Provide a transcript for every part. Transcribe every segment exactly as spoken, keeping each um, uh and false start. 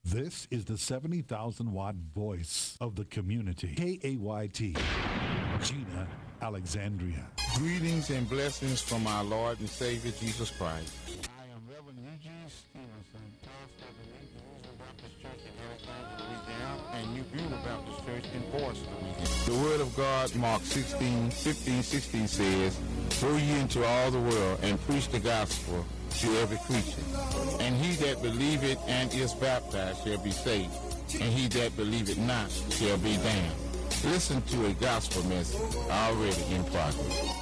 This is the seventy thousand watt voice of the community. K A Y T, Gina, Alexandria. Greetings and blessings from our Lord and Savior Jesus Christ. I am Reverend Eugene Stevenson, pastor of the Eugene Baptist Church in Alexandria, Louisiana, and New Beulah Baptist Church in Forest, Louisiana. The Word of God, Mark sixteen, fifteen, sixteen says, "Go ye into all the world and preach the gospel to every creature. And he that believeth and is baptized shall be saved, and he that believeth not shall be damned." Listen to a gospel message already in progress.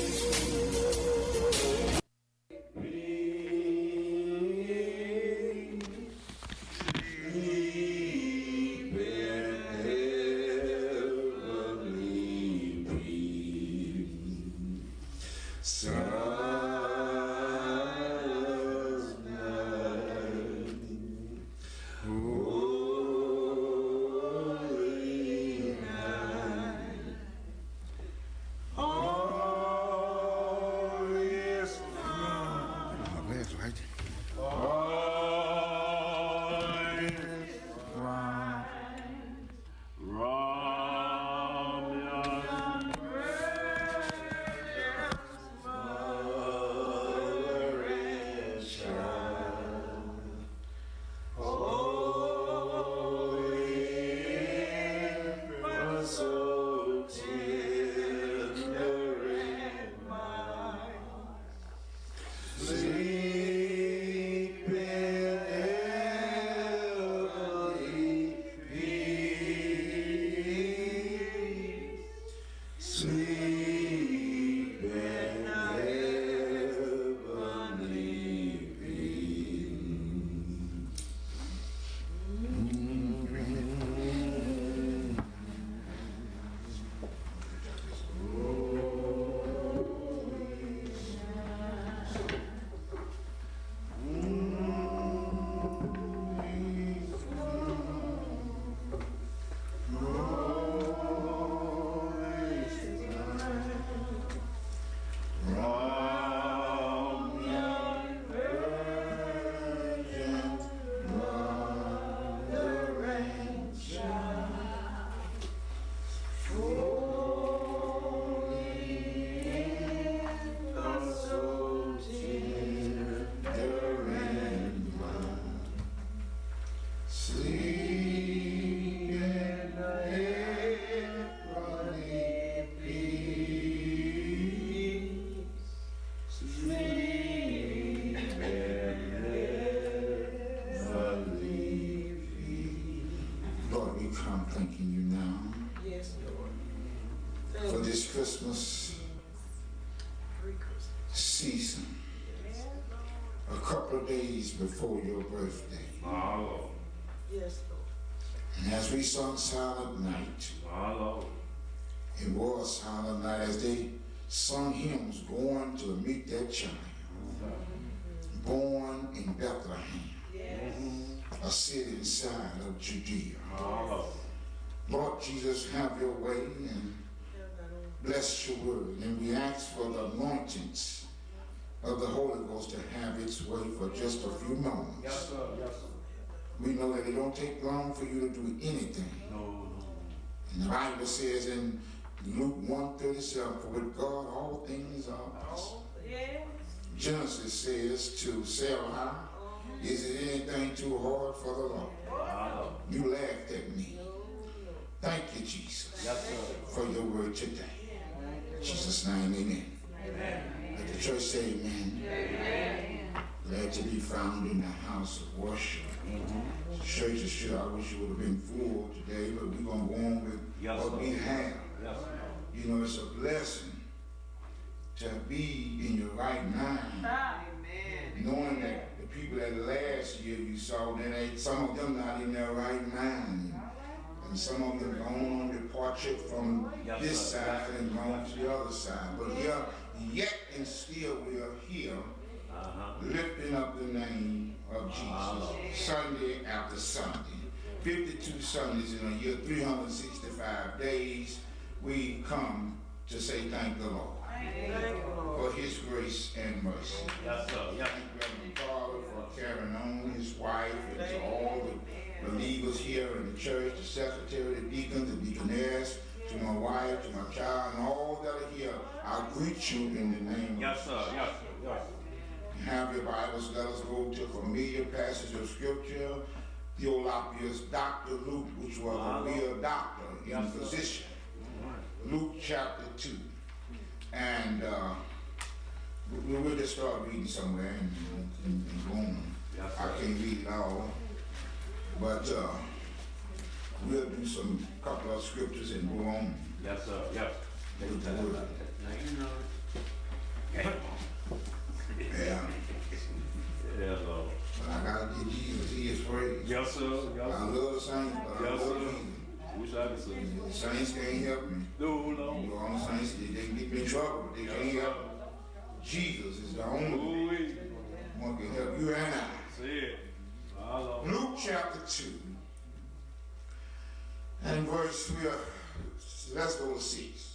Before your birthday. My Lord. Yes, Lord. And as we sung Silent Night, my Lord, it was Silent Night as they sung hymns going to meet that child, mm-hmm. born in Bethlehem, yes. a city inside of Judea. My Lord. Lord Jesus, have your way and bless your word. And we ask for the anointings of the Holy Ghost to have its way for just a few moments. Yes, sir. Yes, sir. We know that it don't take long for you to do anything. No, no. And the Bible says in Luke one thirty-seven, for with God all things are possible. Oh, yes. Genesis says to Sarah, uh-huh. is it anything too hard for the Lord? Wow. You laughed at me. Thank you, Jesus, yes, sir. for your word today. In Jesus' name, amen. Amen. Let the church say amen. Amen. Glad to be found in the house of worship. Mm-hmm. Church is sure. I wish it would have been full today, but we're going to go on with yes, what sir. we have. Yes, you know, it's a blessing to be in your right mind. Amen. Knowing that the people that last year you saw, that they, some of them not in their right mind. And some of them gone on departure from yes, this sir. side and gone to the other side. But here, yet and still we are here, uh-huh. lifting up the name of Jesus, uh-huh. Sunday after Sunday. fifty-two Sundays in a year, three hundred sixty-five days, we come to say thank the Lord. Thank you, Lord. For his grace and mercy. Yes, sir. Yes. Thank Reverend Father for carrying on his wife and to all the believers here in the church, the secretary, the deacons, the deaconess, to my wife, to my child, and all that are here, I greet you in the name of Yes, sir. Yes, sir. Yes, sir. You have your Bibles. Let us go to a familiar passage of Scripture, Theolopius, Doctor Luke, which was a real doctor in yes, physician. Luke chapter two. And uh, we will just start reading somewhere and, and, and go on. Yes, I can't read it all. But uh, we'll do some couple of scriptures and go on. Yes, sir. Yes. With the word. Yeah. Yeah. Yeah, Lord. But I gotta get Jesus. He is praised. Yes, sir. Yes, I love the saints, but yes, I love sir. Jesus. Wish I could say. The saints can't help me. No, Lord. You know, all the saints, they, they get me in trouble, but they Yes, can't sir. help me. Jesus is the only one can help you and I. Say it. My Lord. Luke chapter two and verse three. Let's go to six.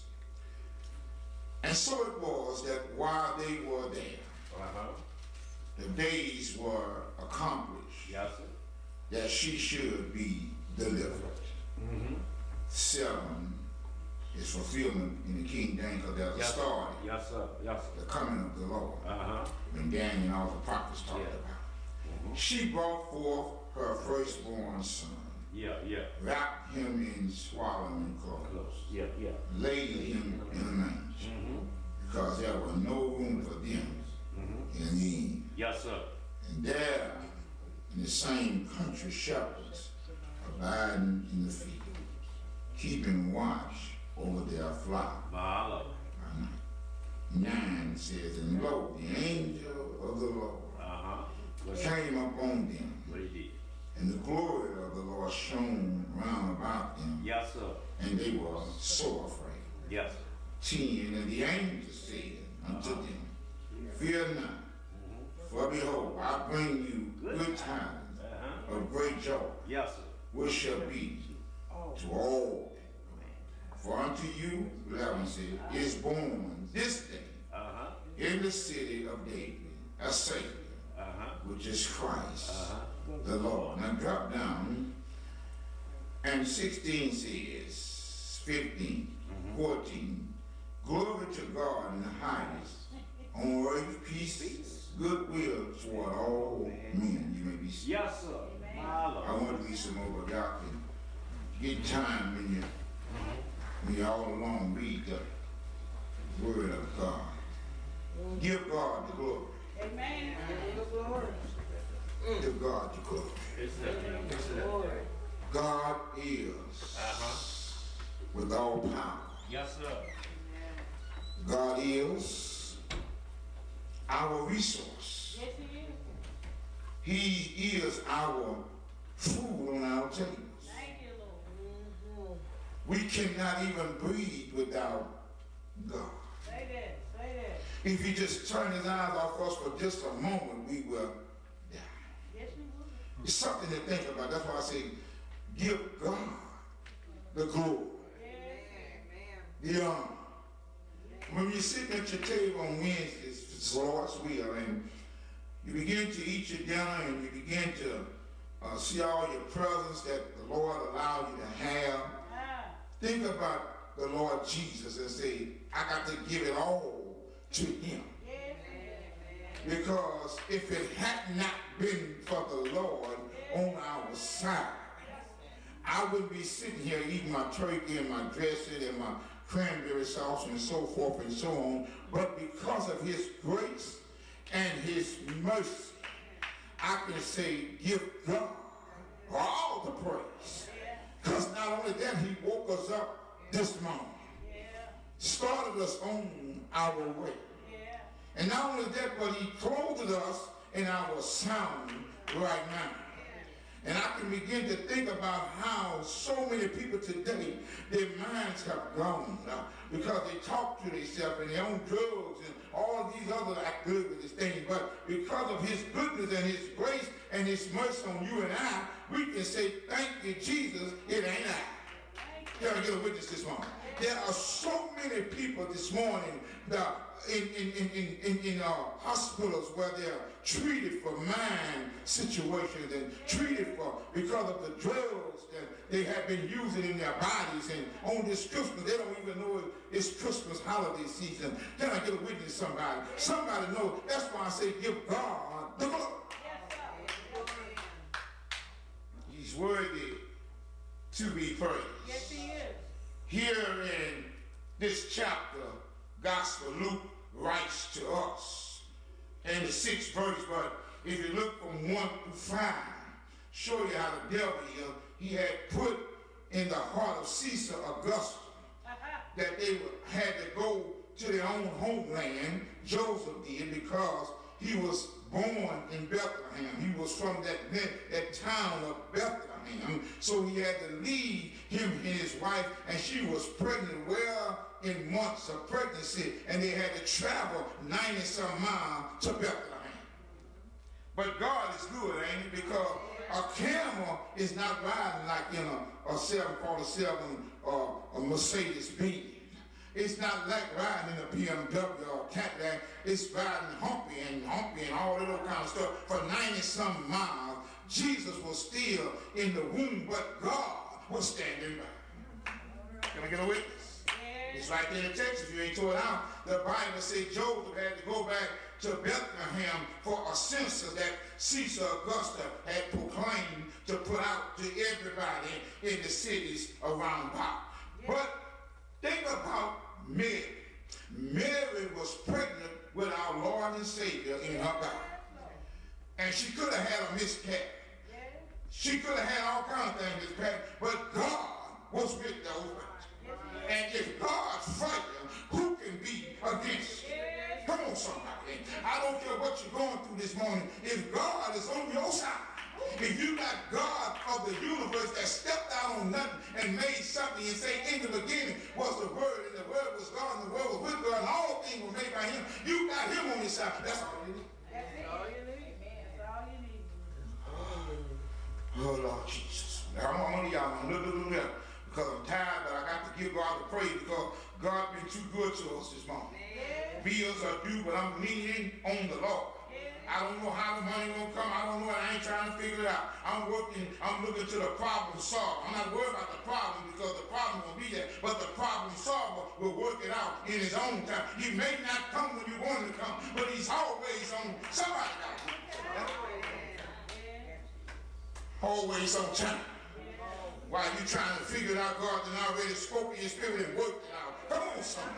And so it was that while they were there, Uh-huh. the days were accomplished Yes, sir. that she should be delivered. Mm-hmm. Seven is fulfillment in the King James because there's Yes, a story, yes, sir. Yes, sir. the coming of the Lord, Uh-huh. when Daniel and all the prophets talked Yeah. about. Mm-hmm. She brought forth her firstborn son, Yeah, yeah. wrapped him in swaddling clothes, Close. Yeah, yeah. laid him in a manger, Mm-hmm. because there was no room for them Mm-hmm. in the inn. Yes, sir. And there, in the same country, shepherds abiding in the field, keeping watch over their flock My Lord. by night. Nine says, and lo, the angel of the Lord Uh-huh. What came upon them, what he did. and the glory of the Lord shone round about them, Yes, sir. and they were so afraid. Yes, sir. Ten, and the angel said unto Uh-huh. them, fear not, Mm-hmm. for behold, I bring you Good. good tidings Uh-huh. of great joy, Yes, sir. which shall be to all. For unto you, eleven said, is born this day Uh-huh. in the city of David a Savior, Uh-huh. which is Christ Uh-huh. the Lord. Now drop down, and sixteen says, fifteen, Mm-hmm. fourteen, glory to God in the highest, on earth peace, goodwill toward all men. You may be seated. Yes, sir. My Lord. I want to read some more, but y'all can get time when you when you all alone read the word of God. Give God the glory. Amen. Give glory. Give God the glory. It's that. It's that. God is Uh-huh. with all power. Yes, sir. God is our resource. Yes, he is. He is our food on our tables. Thank you, Lord. We cannot even breathe without God. Say that. Say that. If he just turned his eyes off us for just a moment, we will die. Yes, he will. It's something to think about. That's why I say, give God the glory, the honor. When you're sitting at your table on Wednesdays, it's the Lord's will, and you begin to eat your dinner and you begin to uh, see all your presents that the Lord allowed you to have, Ah. think about the Lord Jesus and say, I got to give it all to him. Yes. Because if it had not been for the Lord on our side, I wouldn't be sitting here eating my turkey and my dressing and my cranberry sauce and so forth and so on. But because of his grace and his mercy, I can say, give God all the praise. Because not only that, he woke us up this morning, started us on our way. And not only that, but he clothed us in our sound right now. And I can begin to think about how so many people today, their minds have gone uh, because they talk to themselves and they're on drugs and all these other activities things. But because of his goodness and his grace and his mercy on you and I, we can say, thank you, Jesus, it ain't I. Can I get a witness this morning? There are so many people this morning that in, in, in, in, in, in uh, hospitals where they're treated for mind situations and treated for because of the drugs that they have been using in their bodies. And on this Christmas, they don't even know it's Christmas holiday season. Can I get a witness, somebody? Somebody knows. That's why I say give God the glory. He's worthy to be praised. Yes, he is. Here in this chapter, Gospel Luke writes to us in the sixth verse, but if you look from one to five, show you how the devil here, he had put in the heart of Caesar Augustus that they had to go to their own homeland. Joseph did, because he was born in Bethlehem. He was from that, that town of Bethlehem. So he had to leave him and his wife, and she was pregnant well in months of pregnancy, and they had to travel ninety some miles to Bethlehem. But God is good, ain't it? Because a camel is not riding like in a, a seven forty-seven or a Mercedes-Benz. It's not like riding in a B M W or a Cadillac. It's riding humpy and humpy and all that other kind of stuff for ninety some miles. Jesus was still in the womb, but God was standing by. Can I get a witness? It's right there in the text. If you ain't tore it out, the Bible says Joseph had to go back to Bethlehem for a census that Caesar Augustus had proclaimed to put out to everybody in the cities around about. But think about Mary. Mary was pregnant with our Lord and Savior in her body. And she could have had a miscarriage. She could have had all kinds of things miscarriage, but God was with those women. And if God's fighting, who can be against you? Come on, somebody. I don't care what you're going through this morning. If God is on your side, if you got God of the universe that stepped out on nothing and made something and say, in the beginning was the Word, and the Word was God, and the Word was with God, and all things were made by Him, you got Him on your side. That's all you need. That's all you need. That's all you need. Oh, Lord Jesus. Now, I'm on y'all. I'm look, look, look, look, because I'm tired, but I got to give God the praise because God been too good to us this morning. Yeah. Bills are due, but I'm leaning on the Lord. Yeah. I don't know how the money gonna come. I don't know. I ain't trying to figure it out. I'm working. I'm looking to the problem solver. I'm not worried about the problem because the problem will be there, but the problem solver will work it out in His own time. He may not come when you want him to come, but He's always on. Somebody got it. Always on time. While you trying to figure it out, God has already spoken in your spirit and worked it out. Come on, somebody.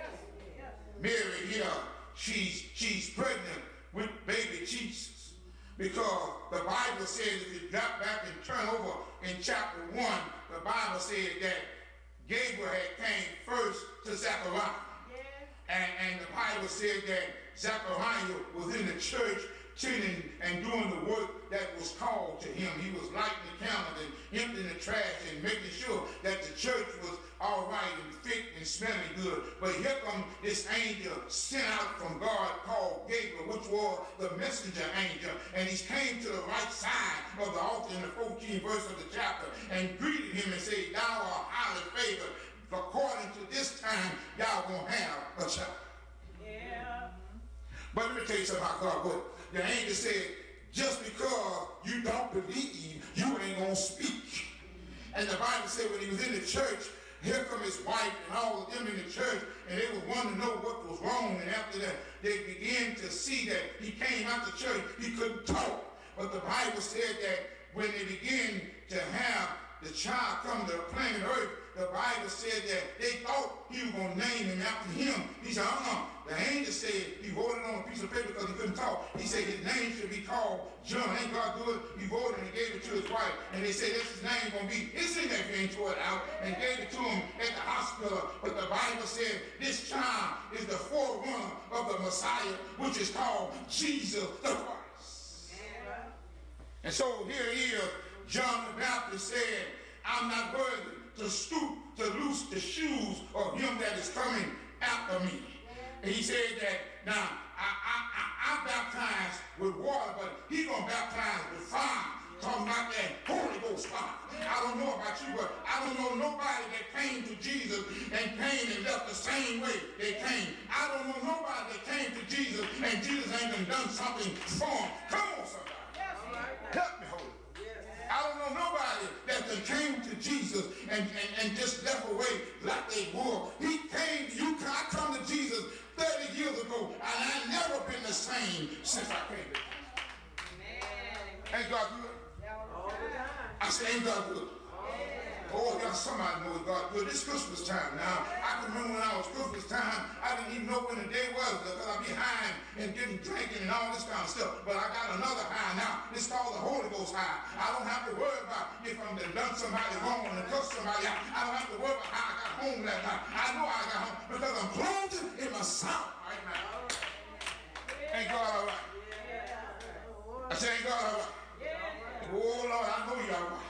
Mary here, she's she's pregnant with baby Jesus. Because the Bible says, if you drop back and turn over in chapter one, the Bible said that Gabriel had came first to Zechariah. And, and the Bible said that Zechariah was in the church tending and doing the work that was called to him. He was lighting the candle and emptying the trash and making sure that the church was all right and fit and smelling good. But here comes this angel sent out from God called Gabriel, which was the messenger angel. And he came to the right side of the altar in the fourteenth verse of the chapter and greeted him and said, thou art highly favored. According to this time, y'all gonna have a child. Yeah. But let me tell you something about God. What the angel said, just because you don't believe, you ain't gonna speak. And the Bible said when he was in the church, here come his wife and all of them in the church, and they would want to know what was wrong. And after that, they began to see that he came out the church, he couldn't talk. But the Bible said that when they began to have the child come to the planet Earth, the Bible said that they thought he was going to name him after him. He said, uh-uh. The angel said he wrote it on a piece of paper because he couldn't talk. He said his name should be called John. Ain't God good? He wrote it and gave it to his wife. And they said, that's his name going to be. It's in that thing, tore it out and gave it to him at the hospital. But the Bible said this child is the forerunner of the Messiah, which is called Jesus the Christ. And so here he is. John the Baptist said, I'm not worthy to stoop to loose the shoes of him that is coming after me. And he said that, now, I, I, I, I baptize with water, but he's going to baptize with fire. Talking about that Holy Ghost fire. I don't know about you, but I don't know nobody that came to Jesus and came and left the same way they came. I don't know nobody that came to Jesus and Jesus ain't done something for them. Come on, somebody. Help me, Holy. I don't know nobody that came to Jesus and, and, and just left away like they were. He came, you, I come to Jesus thirty years ago, and I've never been the same since I came to Jesus. Ain't God good? I say, ain't God good? Oh, yeah, somebody knows God good. It's Christmas time now. I can remember when I was Christmas time, I didn't even know when the day was because I'm behind and getting drinking and all this kind of stuff. But I got another high now. It's called the Holy Ghost high. I don't have to worry about if I'm done somebody wrong and cuss somebody out. I don't have to worry about how I got home that night. I know I got home because I'm clothed in my sound right now. Ain't God all right? I say, ain't God all right? Oh, Lord, I know you're all right.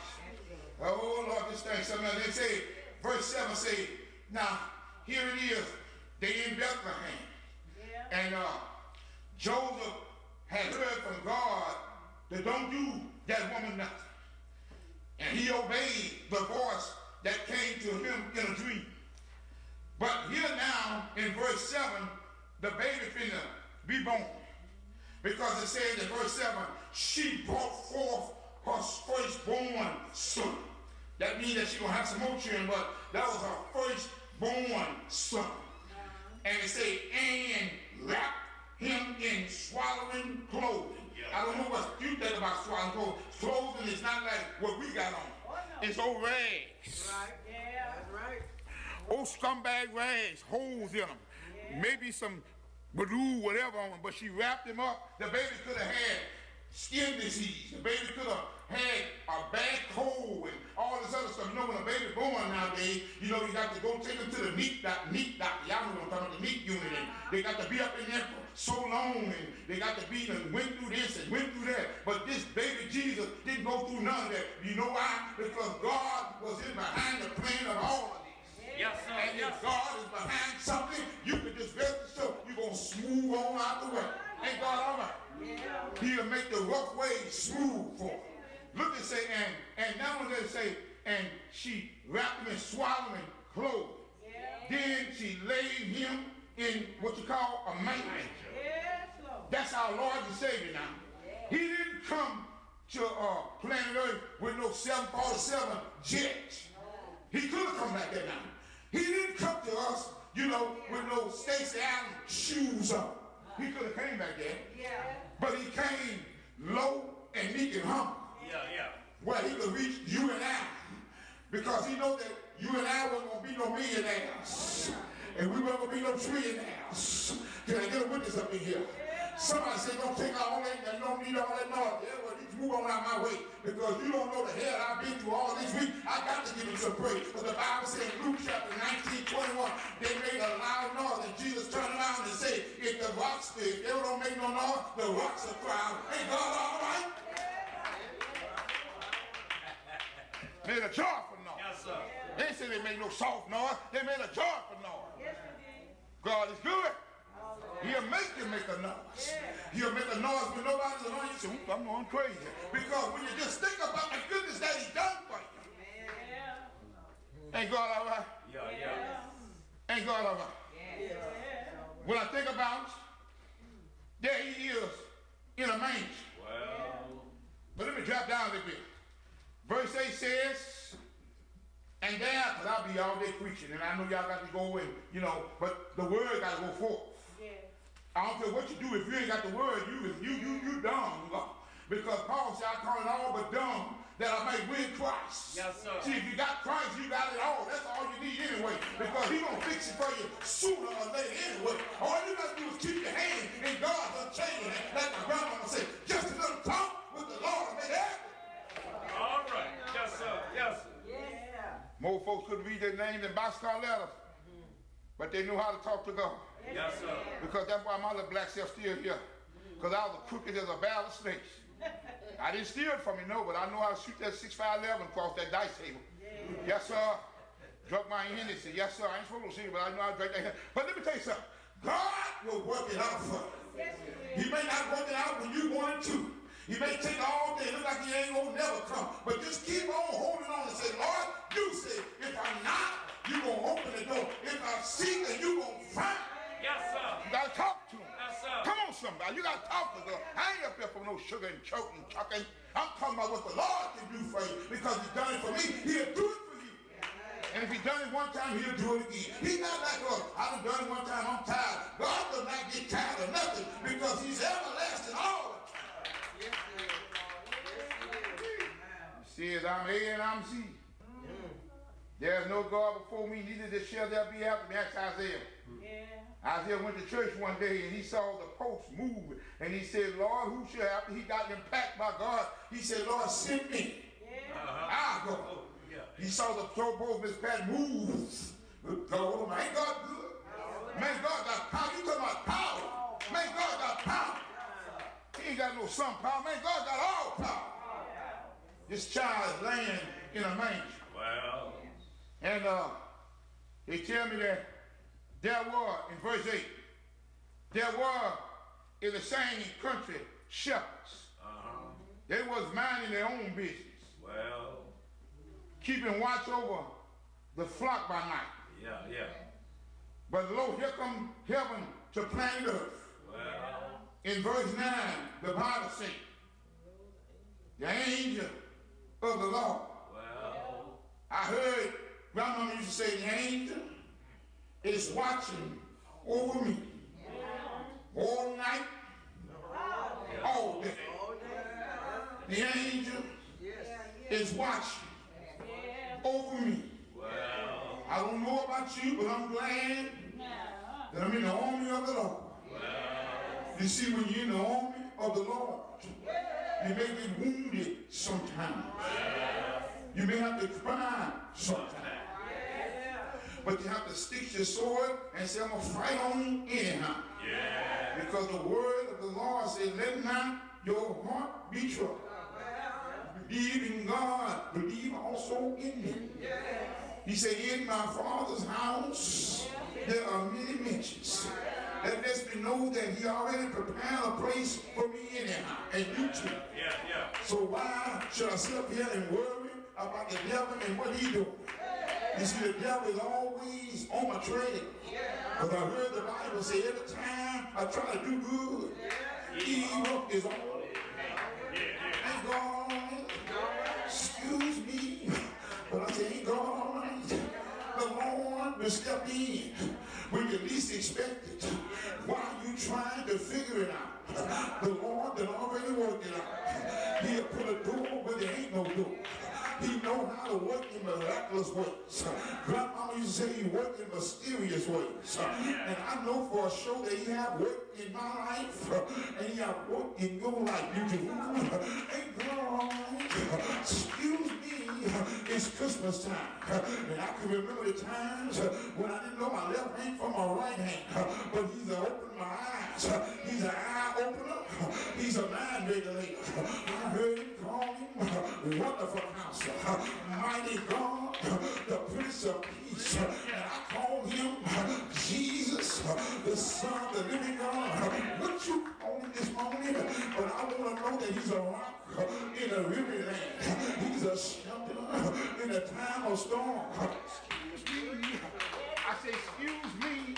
Oh, Lord, this thing, something they say, verse seven say, now, here it is, they in Bethlehem. Yeah. And uh, Joseph had heard from God that don't do that woman nothing. And he obeyed the voice that came to him in a dream. But here now, in verse seven, the baby finna be born. Because it says in verse seven, she brought forth her firstborn son. That means that she's going to have some more children, but that was her firstborn son. Uh-huh. And it said, and wrapped him in swaddling clothing. Yeah. I don't know what you think about swaddling clothing. Clothing is not like what we got on. Oh, no. It's old rags. Right, yeah, that's right. Old scumbag rags, holes in them. Yeah. Maybe some blue, whatever on them, but she wrapped him up. The baby could have had skin disease. The baby could have had a bad cold and all this other stuff. You know, when a baby born nowadays, you know, you got to go take them to the meat doctor. Meat doctor. Y'all know what I'm talking about, the meat unit. And they got to be up in there for so long, and they got to be and went through this and went through that. But this baby Jesus didn't go through none of that. You know why? Because God was in behind the plan of all of this. Yes, sir. And if God is behind something, you can just rest assured you're going to smooth on out the way. Ain't God all right? Yeah. He'll make the rough way smooth for him. Look and say, and and now when they say, and she wrapped him in swaddling clothes. Yeah. Then she laid him in what you call a manger. Yeah. That's our Lord and Savior now. Yeah. He didn't come to uh, planet Earth with no seven forty-seven jets. No. He could have come like that now. He didn't come to us, you know, with no Stacey Allen shoes on. He could have came back there. Yeah. But he came low and meek and humble. Yeah, yeah. Where he could reach you and I. Because he knows that you and I weren't going to be no millionaires. And we weren't going to be no trillionaires. Can I get a witness up in here? Somebody said, don't take all that, you don't need all that noise. Yeah, well, you move on out my way. Because you don't know the hell I've been through all this week. I got to give him some praise. But the Bible says in Luke chapter nineteen, twenty-one, they made a loud noise. And Jesus turned around and said, if the rocks, if they don't make no noise, the rocks will cry out. Ain't God all right? Made a joyful noise. Yes, sir. They said they made no soft noise. They made a joyful noise. Yes, God is good. He'll make you make a noise. He'll make a noise when nobody's around you. Say, oops, I'm going crazy. Because when you just think about the goodness that he's done for you. Yeah. Ain't God all right? Yeah, yeah. Ain't God all right? Yeah. When I think about there he is in a manger. Wow. But let me drop down a little bit. Verse eight says, and there, because I'll be all day preaching, and I know y'all got to go and, you know, but the word got to go forth. Yeah. I don't care what you do. If you ain't got the word, you you you you dumb. Because Paul said, I call it all but dumb that I may win Christ. Yes, sir. See, if you got Christ, you got it all. That's all you need anyway. Because he's going to fix it for you sooner or later anyway. All you got to do is keep your hand in God's unchanging hand. Like my grandmama said, just a little talk with the Lord and make it happen. All right. Yes, sir. Yes, sir. Yeah. More folks could read their names in boxcar letters, mm-hmm. but they knew how to talk to God. Yes, sir. Because that's why my little black self still here. Because I was as crooked as a barrel of snakes. I didn't steal it from you, no, but I know how to shoot that six five eleven across that dice table. Yeah. Yes, sir. Drunk my Hennessy. Yes, sir. I ain't supposed to see it, but I know how to drink that. But let me tell you something. God will work it out for you. Yes, he may not work it out when you want it to. He may take all day, look like he ain't gonna never come. But just keep on holding on and say, Lord, you say, if I knock, you gonna open the door. If I seek, then you gonna find. Yes, sir. You gotta talk to him. Yes, sir. Come on, somebody. You gotta talk to God. I ain't up there for no sugar and choking and chucking. I'm talking about what the Lord can do for you, because he's done it for me. He'll do it for you. And if he done it one time, he'll do it again. He's not like us. I've done it one time, I'm tired. God does not get tired of nothing, because he's everlasting all the time. He says, I'm A and I'm Z. There's no God before me, neither shall there be after me. That's Isaiah. Yeah. Isaiah went to church one day and he saw the post move, and he said, Lord, who shall after he got them packed by God? He said, Lord, send me. Yeah. Uh-huh. I'll go. Oh, yeah. He saw the post Miss Pat moves. Good God, man, God good. Oh, man, God got power. You talking about power? Oh, man, God got power. He ain't got no some power. Man, God got all power. This child is laying in a manger. Wow. And uh, they tell me that there were, in verse eight, there were in the same country shepherds. Uh-huh. They was minding their own business. Well, keeping watch over the flock by night. Yeah, yeah. But lo, here come heaven to planet earth. Well, in verse nine, the Bible says, the angel of the Lord. Well, I heard Grandma used to say, the angel is watching over me all night, all day. The angel is watching over me. I don't know about you, but I'm glad that I'm in the army of the Lord. You see, when you're in the army of the Lord, you may get wounded sometimes. You may have to cry sometimes. But you have to stick your sword and say, I'm going to fight on anyhow. Yeah. Because the word of the Lord says, let not your heart be troubled. Believe in God, believe also in me. Yeah. He said, in my Father's house, there are many mansions. That lets me know that he already prepared a place for me anyhow, and you too. Yeah, yeah. So why should I sit up here and worry about the devil and what he doing? You see, the devil is always on my trail. Because I heard the Bible say every time I try to do good, evil is on. Ain't God, excuse me, but I say, ain't God all right? The Lord will step in when you least expect it. Why are you trying to figure it out? The Lord that already worked it out. He'll put a door where there ain't no door. He knows how to work in miraculous ways. Grandmama used to say he worked in mysterious ways. And I know for sure that he have worked in my life and he have worked in your life. You do. Ain't God, excuse me, it's Christmas time. And I can remember the times when I didn't know my left hand from my right hand. But he's opened my eyes. He's an eye opener. He's a mind regulator. I heard him call him Wonderful Counselor, Mighty God, the Prince of Peace. And I call him Jesus, the Son of the living God. What you call him this morning? But I want to know that he's a rock in a weary land. He's a shelter in a time of storm. Excuse me. I say, excuse me.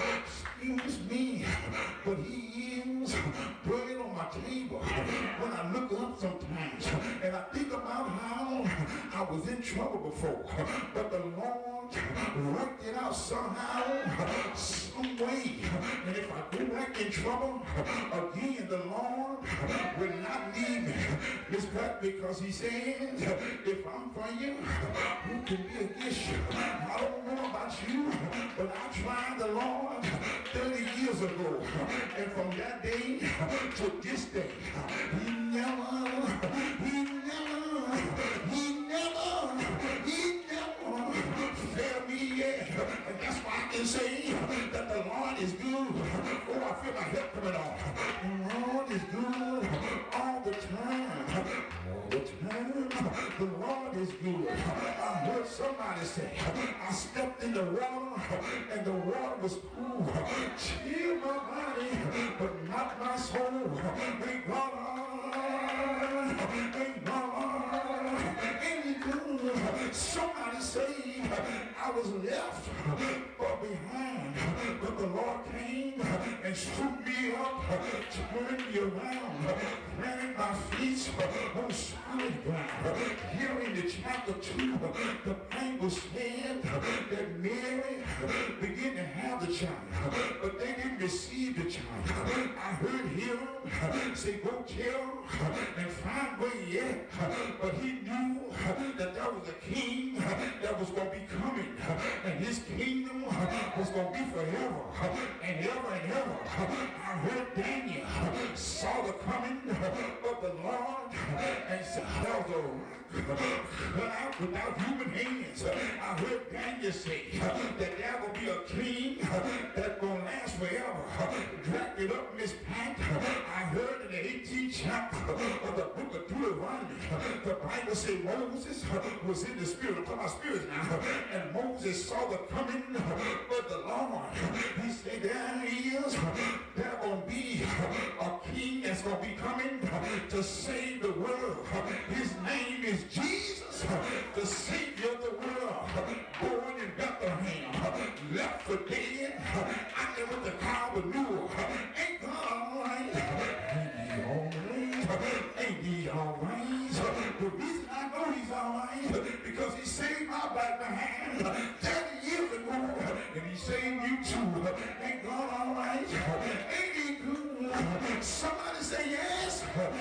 Excuse me. But he is bread on my table when I look up sometimes and I think about how I was in trouble before, but the Lord worked it out somehow, some way. And if I go back in trouble again, the Lord will not leave me. It's back because he says, if I'm for you, who can be against you? I don't know about you, but I tried the Lord thirty years ago. And from that day to this day, he never, he never, he never, he never failed me yet. And that's why I can say that the Lord is good. Oh, I feel my help coming on. The Lord is good all the time. All the time. The Lord is good. I heard somebody say, I stepped in the water and the water was cool. Chill my body, but not my soul. Thank God. Ain't God, ain't he good? Somebody say I was left or behind, but the Lord came and scooped me up, turned me around, planted my feet on solid ground. Here in the chapter two, the Bible said that Mary began to have the child, but they didn't receive the child. I heard him say, go tell and find where he at, but he knew that there was a king that was going to be coming, and his kingdom was going to be forever and ever and ever. I heard Daniel saw the coming of the Lord and said, there was a rock cut out without human hands. I heard Daniel say that there will be a king that will last forever. Dragged it up, Miss Pat. I heard in the eighteenth chapter of the book of Deuteronomy, the Bible says Moses was in the spirit. I'm talking about spirits now. And Moses saw the coming of the Lord. He said, there he is. There going to be a king that's going to be coming to save the world. His name is Jesus, the Savior of the world. Born in Bethlehem, left for dead. I there with the cow manure. Ain't God all right? Ain't he all right? Ain't he all right? The reason I know he's all right, because he saved my back behind thirty years ago, and he saved you too. Ain't God all right? Ain't he good? Somebody say yes.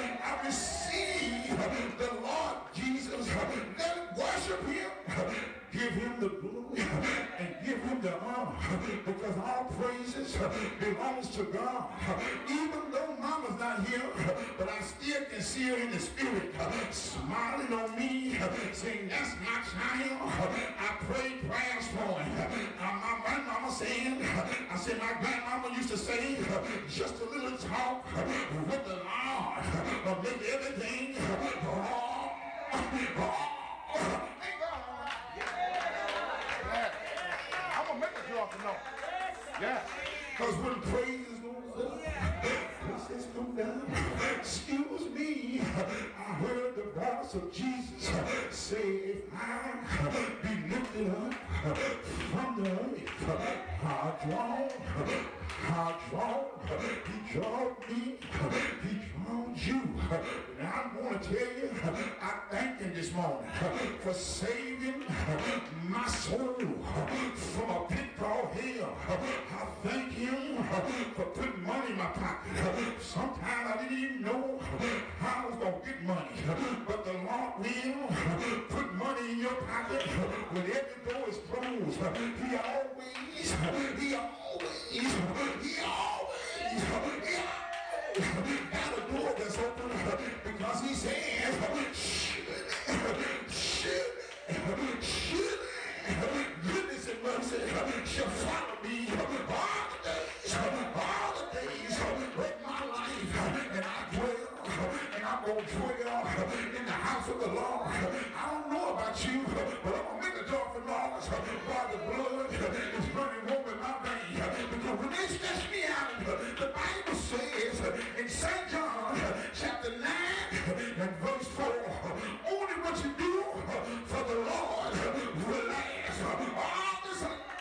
I receive the Lord Jesus. Let us worship him. Give him the glory and give him the honor, because all praises belongs to God. Even though mama's not here, but I still can see her in the spirit, smiling on me, saying, that's my child. I prayed prayers for him. Uh, my grandmama saying, I said, my grandmama used to say, just a little talk with the Lord will make everything all, all. I'm gonna make it you off the note. Yeah. Because when praises goes up, praises go down. Excuse me, I heard the voice of Jesus say, if I be lifted up from the earth, how drawn, how drawn, he drawed me, he drawed you. And I want to tell you, I thank him this morning for saving my soul from a pit called hell. I thank him for putting money in my pocket. Sometimes I didn't even know how I was going to get money, but the Lord will put money in your pocket when every door is closed. He always, he always, he always, he always got a door that's open, because he says, shoot, shoot, shoot. Goodness and mercy shall follow me all the days, all the days of my life, and I dwell, and I'm going to dwell in the house of the Lord. I don't know about you, but I'm going to make a joyful noise while the blood is running warm in my veins, because when they stretch me out, the Bible says in Saint John chapter nine and verse four, only what you do for the Lord will last. All this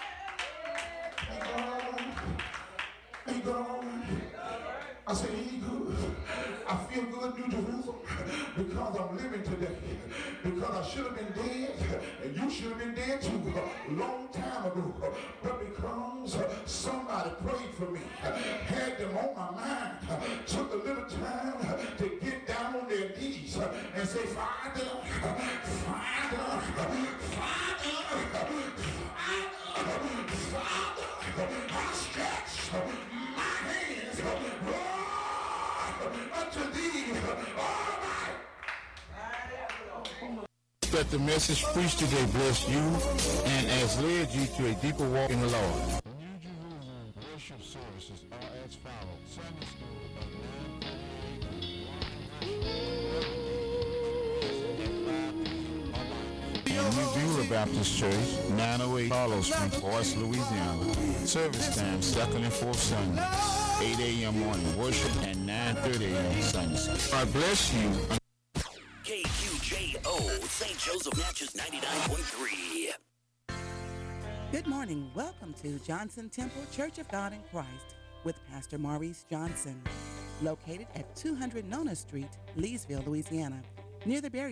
ain't gone, ain't gone. I say he good. I feel good, New Jerusalem, because I'm living today. Because I should have been dead, and you should have been dead too, a long time ago. But because somebody prayed for me, had them on my mind, took a little time to get down on their knees and say, Father, Father, Father, Father, Father, I stretch my hands unto thee, all right. That the message preached today blessed you and has led you to a deeper walk in the Lord. New Jerusalem worship services are as follows. Sunday school and New Beulah Baptist Church, nine oh eight Carlos Street, Forest, Louisiana. Service time, second and fourth Sunday, eight a.m. morning worship and nine thirty a.m. Sunday. God bless you. O, Saint Joseph Natchez ninety-nine point three. Good morning. Welcome to Johnson Temple Church of God in Christ with Pastor Maurice Johnson, located at two hundred Nona Street, Leesville, Louisiana, near the Berry